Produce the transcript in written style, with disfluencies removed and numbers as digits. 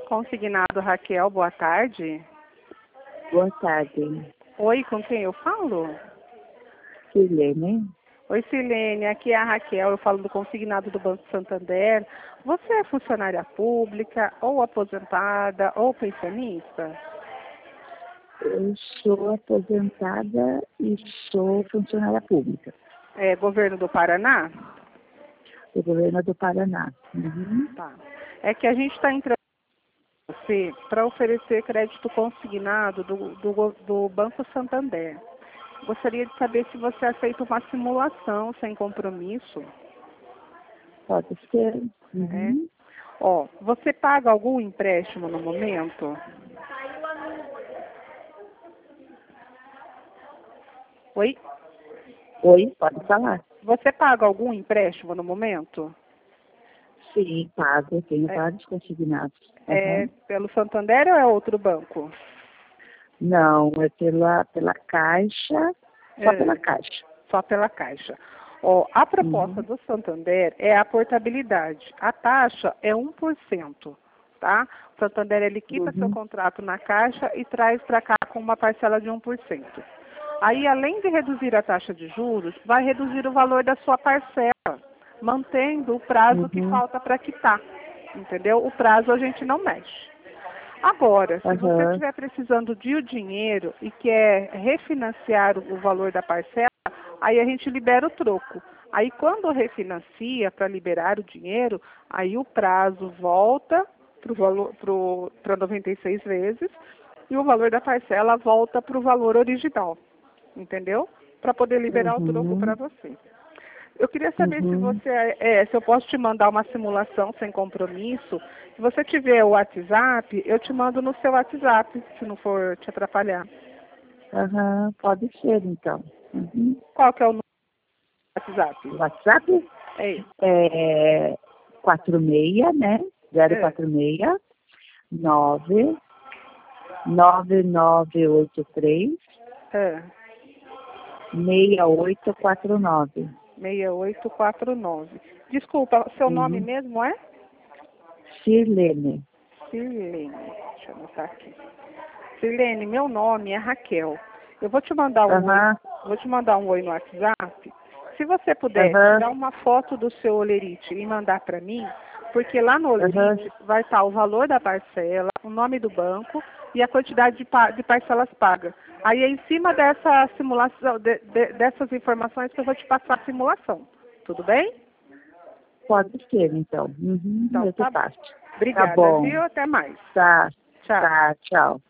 Consignado Raquel, boa tarde. Boa tarde. Oi, com quem eu falo? Silene. Oi, Silene, aqui é a Raquel, eu falo do consignado do Banco Santander. Você é funcionária pública, ou aposentada, ou pensionista? Eu sou aposentada e sou funcionária pública É governo do Paraná? do governo do Paraná. Uhum. Tá. É que a gente está entrando com você para oferecer crédito consignado do Banco Santander. Gostaria de saber se você aceita uma simulação sem compromisso. Pode ser. Uhum. Ó, você paga algum empréstimo no momento? Oi? Oi, pode falar. Você paga algum empréstimo no momento? Sim, pago. Tenho vários consignados. É Uhum. pelo Santander ou é outro banco? Não, é pela Caixa, só pela Caixa. Só pela Caixa. Ó, a proposta do Santander é a portabilidade. A taxa é 1%, tá? O Santander, ele quita seu contrato na Caixa e traz para cá com uma parcela de 1%. Aí, além de reduzir a taxa de juros, vai reduzir o valor da sua parcela, mantendo o prazo que falta para quitar, entendeu? O prazo a gente não mexe. Agora, se você estiver precisando de o dinheiro e quer refinanciar o valor da parcela, aí a gente libera o troco. Aí quando refinancia para liberar o dinheiro, aí o prazo volta para 96 vezes e o valor da parcela volta para o valor original, entendeu? Para poder liberar o troco para você. Eu queria saber se eu posso te mandar uma simulação sem compromisso. Se você tiver o WhatsApp, eu te mando no seu WhatsApp, se não for te atrapalhar. Pode ser, então. Qual que é o número do WhatsApp? O WhatsApp é 46, né? 046 99983 6849. 6849. Desculpa, seu nome mesmo é? Silene. Silene. Deixa eu anotar aqui. Silene, meu nome é Raquel. Eu vou te mandar um oi no WhatsApp. Se você puder tirar uma foto do seu olerite e mandar para mim, porque lá no olerite vai estar o valor da parcela, o nome do banco e a quantidade de parcelas pagas. Aí é em cima dessa simulação, dessas informações que eu vou te passar a simulação. Tudo bem? Pode ser, então. Então, tá bom. Tá Obrigada, bom. viu? Até mais. Tá. Tchau. Tá, tchau.